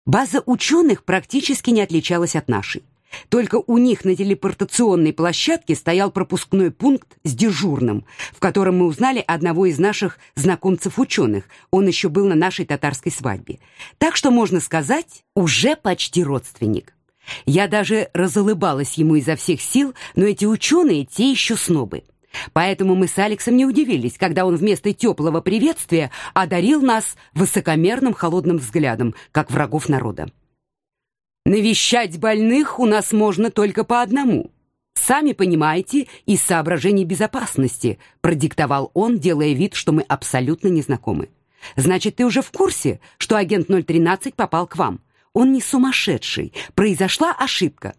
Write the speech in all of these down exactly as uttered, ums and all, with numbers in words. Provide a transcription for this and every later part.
База ученых практически не отличалась от нашей. Только у них на телепортационной площадке стоял пропускной пункт с дежурным, в котором мы узнали одного из наших знакомцев-ученых. Он еще был на нашей татарской свадьбе. Так что, можно сказать, уже почти родственник. Я даже разулыбалась ему изо всех сил, но эти ученые те еще снобы. Поэтому мы с Алексом не удивились, когда он вместо теплого приветствия одарил нас высокомерным холодным взглядом, как врагов народа. Навещать больных у нас можно только по одному. Сами понимаете, из соображений безопасности, продиктовал он, делая вид, что мы абсолютно не знакомы. Значит, ты уже в курсе, что агент ноль тринадцать попал к вам? Он не сумасшедший. Произошла ошибка.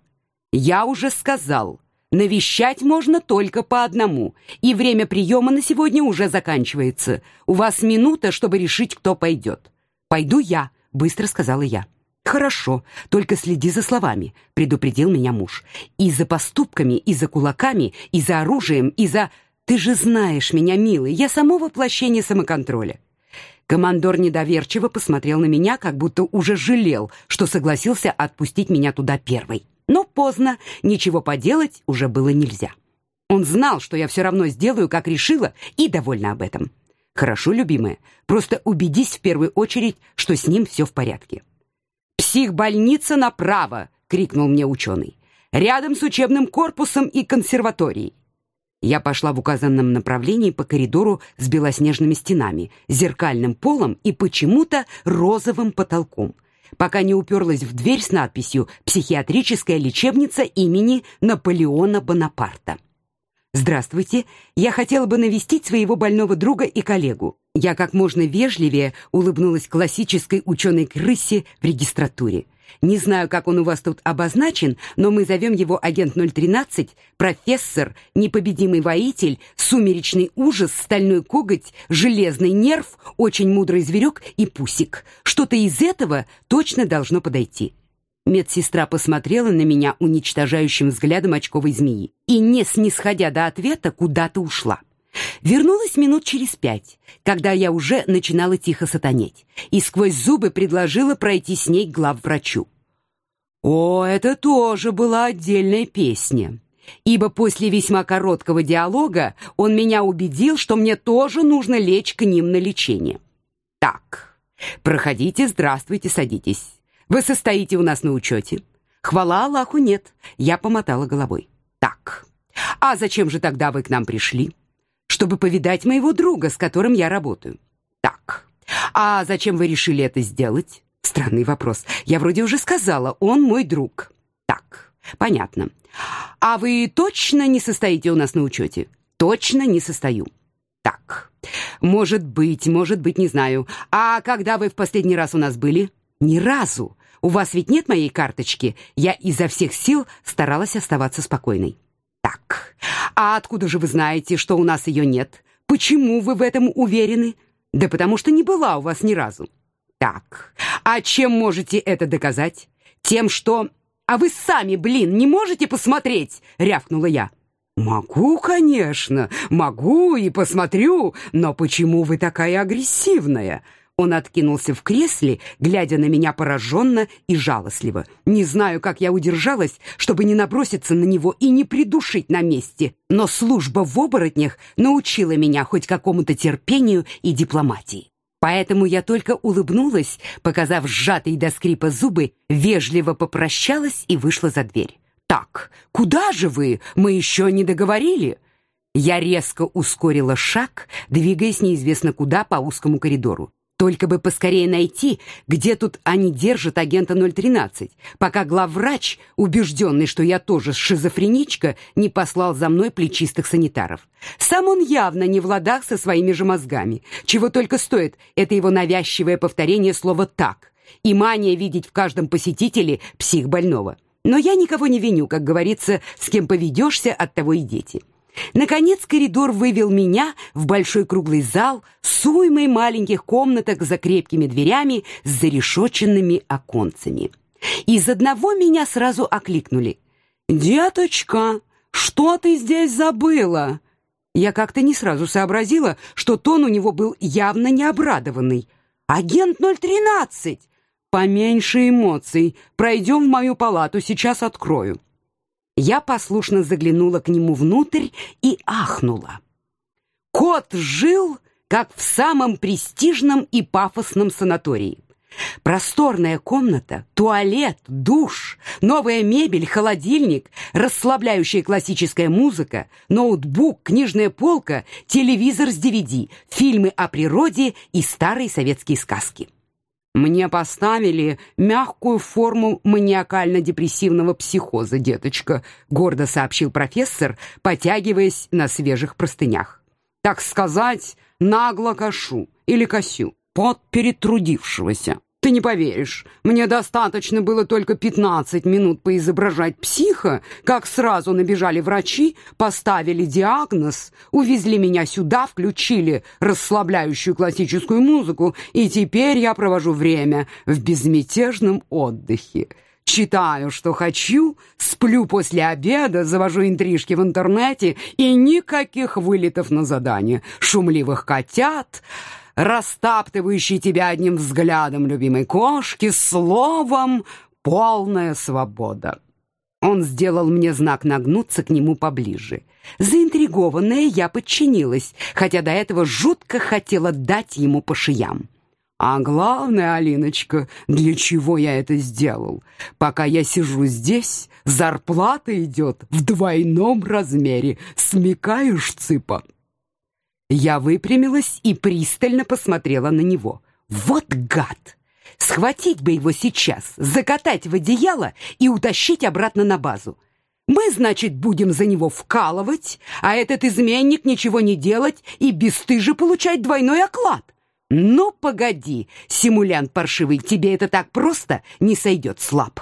Я уже сказал, навещать можно только по одному, и время приема на сегодня уже заканчивается. У вас минута, чтобы решить, кто пойдет. Пойду я, быстро сказала я. «Хорошо, только следи за словами», — предупредил меня муж. «И за поступками, и за кулаками, и за оружием, и за... Ты же знаешь меня, милый, я само воплощение самоконтроля». Командор недоверчиво посмотрел на меня, как будто уже жалел, что согласился отпустить меня туда первой. Но поздно, ничего поделать уже было нельзя. Он знал, что я все равно сделаю, как решила, и довольна об этом. «Хорошо, любимая, просто убедись в первую очередь, что с ним все в порядке». «Психбольница направо!» — крикнул мне ученый. «Рядом с учебным корпусом и консерваторией». Я пошла в указанном направлении по коридору с белоснежными стенами, зеркальным полом и почему-то розовым потолком, пока не уперлась в дверь с надписью «Психиатрическая лечебница имени Наполеона Бонапарта». «Здравствуйте, я хотела бы навестить своего больного друга и коллегу». Я как можно вежливее улыбнулась классической ученой-крысе в регистратуре. Не знаю, как он у вас тут обозначен, но мы зовем его агент ноль тринадцать, профессор, непобедимый воитель, сумеречный ужас, стальной коготь, железный нерв, очень мудрый зверек и пусик. Что-то из этого точно должно подойти. Медсестра посмотрела на меня уничтожающим взглядом очковой змеи и, не снисходя до ответа, куда-то ушла. Вернулась минут через пять, когда я уже начинала тихо сатанеть, и сквозь зубы предложила пройти с ней к главврачу. О, это тоже была отдельная песня, ибо после весьма короткого диалога он меня убедил, что мне тоже нужно лечь к ним на лечение. «Так, проходите, здравствуйте, садитесь. Вы состоите у нас на учете?» «Хвала Аллаху, нет», — я помотала головой. «Так, а зачем же тогда вы к нам пришли?» «Чтобы повидать моего друга, с которым я работаю». «Так, а зачем вы решили это сделать?» Странный вопрос. Я вроде уже сказала, он мой друг. «Так, понятно. А вы точно не состоите у нас на учете?» «Точно не состою». «Так, может быть, может быть, не знаю. А когда вы в последний раз у нас были?» «Ни разу. У вас ведь нет моей карточки?» Я изо всех сил старалась оставаться спокойной. «Так, а откуда же вы знаете, что у нас ее нет? Почему вы в этом уверены?» «Да потому что не была у вас ни разу». «Так, а чем можете это доказать?» «Тем, что...» «А вы сами, блин, не можете посмотреть?» — рявкнула я. «Могу, конечно, могу и посмотрю, но почему вы такая агрессивная?» Он откинулся в кресле, глядя на меня пораженно и жалостливо. Не знаю, как я удержалась, чтобы не наброситься на него и не придушить на месте, но служба в оборотнях научила меня хоть какому-то терпению и дипломатии. Поэтому я только улыбнулась, показав сжатые до скрипа зубы, вежливо попрощалась и вышла за дверь. «Так, куда же вы? Мы еще не договорили?» Я резко ускорила шаг, двигаясь неизвестно куда по узкому коридору. Только бы поскорее найти, где тут они держат агента ноль тринадцать, пока главврач, убежденный, что я тоже шизофреничка, не послал за мной плечистых санитаров. Сам он явно не в ладах со своими же мозгами. Чего только стоит это его навязчивое повторение слова «так» и мания видеть в каждом посетителе психбольного. Но я никого не виню, как говорится, с кем поведешься, от того и дети. Наконец коридор вывел меня в большой круглый зал с уймой маленьких комнаток за крепкими дверями с зарешоченными оконцами. Из одного меня сразу окликнули. «Деточка, что ты здесь забыла?» Я как-то не сразу сообразила, что тон у него был явно необрадованный. «Агент ноль тринадцать! Поменьше эмоций. Пройдем в мою палату, сейчас открою. Я послушно заглянула к нему внутрь и ахнула. Кот жил, как в самом престижном и пафосном санатории. Просторная комната, туалет, душ, новая мебель, холодильник, расслабляющая классическая музыка, ноутбук, книжная полка, телевизор с ди ви ди, фильмы о природе и старые советские сказки. Мне поставили мягкую форму маниакально-депрессивного психоза, деточка, гордо сообщил профессор, потягиваясь на свежих простынях. Так сказать, нагло кошу или косю, под перетрудившегося. Ты не поверишь, мне достаточно было только пятнадцать минут поизображать психа, как сразу набежали врачи, поставили диагноз, увезли меня сюда, включили расслабляющую классическую музыку, и теперь я провожу время в безмятежном отдыхе. Читаю, что хочу, сплю после обеда, завожу интрижки в интернете, и никаких вылетов на задание, шумливых котят, растаптывающей тебя одним взглядом любимой кошки, словом, полная свобода. Он сделал мне знак нагнуться к нему поближе. Заинтригованная, я подчинилась, хотя до этого жутко хотела дать ему по шеям. А главное, Алиночка, для чего я это сделал? Пока я сижу здесь, зарплата идет в двойном размере. Смекаешь, цыпа? Я выпрямилась и пристально посмотрела на него. Вот гад! Схватить бы его сейчас, закатать в одеяло и утащить обратно на базу. Мы, значит, будем за него вкалывать, а этот изменник ничего не делать и бесстыже получать двойной оклад. Ну, погоди, симулянт паршивый, тебе это так просто не сойдет с лап.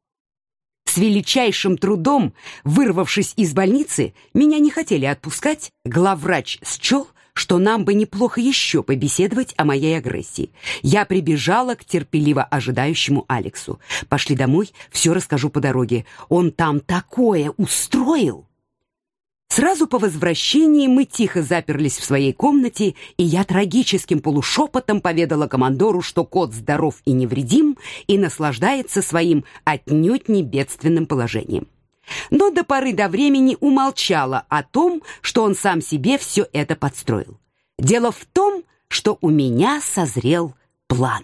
С величайшим трудом, вырвавшись из больницы, меня не хотели отпускать, главврач счел, что нам бы неплохо еще побеседовать о моей агрессии. Я прибежала к терпеливо ожидающему Алексу. Пошли домой, все расскажу по дороге. Он там такое устроил. Сразу по возвращении мы тихо заперлись в своей комнате, и я трагическим полушепотом поведала командору, что кот здоров и невредим и наслаждается своим отнюдь не бедственным положением. Но до поры до времени умолчала о том, что он сам себе все это подстроил. Дело в том, что у меня созрел план.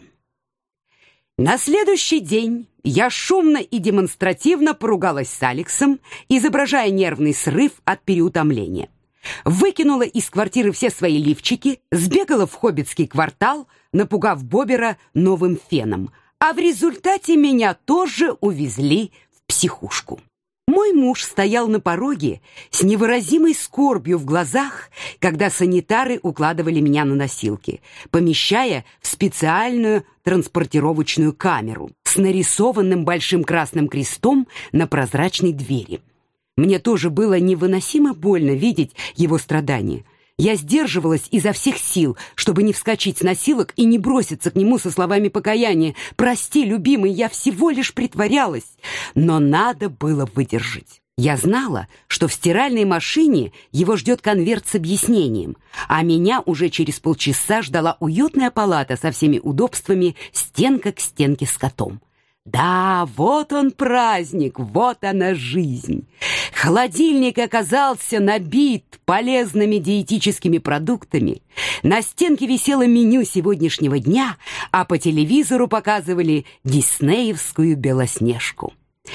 На следующий день я шумно и демонстративно поругалась с Алексом, изображая нервный срыв от переутомления. Выкинула из квартиры все свои лифчики, сбегала в хоббитский квартал, напугав Бобера новым феном, а в результате меня тоже увезли в психушку. Мой муж стоял на пороге с невыразимой скорбью в глазах, когда санитары укладывали меня на носилки, помещая в специальную транспортировочную камеру с нарисованным большим красным крестом на прозрачной двери. Мне тоже было невыносимо больно видеть его страдания. Я сдерживалась изо всех сил, чтобы не вскочить с носилок и не броситься к нему со словами покаяния. «Прости, любимый, я всего лишь притворялась». Но надо было выдержать. Я знала, что в стиральной машине его ждет конверт с объяснением, а меня уже через полчаса ждала уютная палата со всеми удобствами, стенка к стенке с котом. Да, вот он праздник, вот она жизнь. Холодильник оказался набит полезными диетическими продуктами. На стенке висело меню сегодняшнего дня, а по телевизору показывали диснеевскую Белоснежку.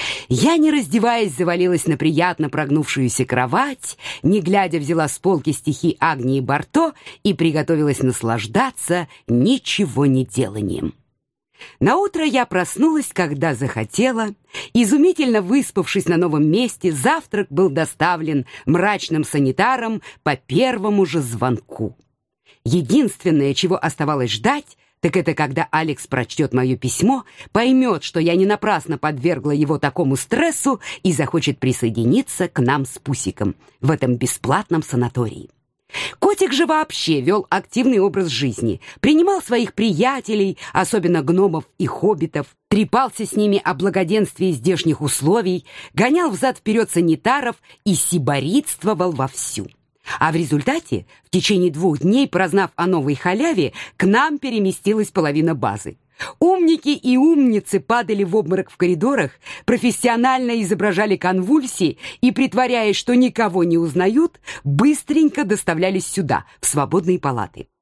Я, не раздеваясь, завалилась на приятно прогнувшуюся кровать, не глядя взяла с полки стихи Агнии Барто и приготовилась наслаждаться ничего не деланием. Наутро я проснулась, когда захотела. Изумительно выспавшись на новом месте, завтрак был доставлен мрачным санитаром по первому же звонку. Единственное, чего оставалось ждать, так это когда Алекс прочтет мое письмо, поймет, что я не напрасно подвергла его такому стрессу и захочет присоединиться к нам с Пусиком в этом бесплатном санатории. Котик же вообще вел активный образ жизни, принимал своих приятелей, особенно гномов и хоббитов, трепался с ними о благоденствии здешних условий, гонял взад-вперед санитаров и сиборитствовал вовсю. А в результате, в течение двух дней, прознав о новой халяве, к нам переместилась половина базы. Умники и умницы падали в обморок в коридорах, профессионально изображали конвульсии и, притворяясь, что никого не узнают, быстренько доставлялись сюда, в свободные палаты.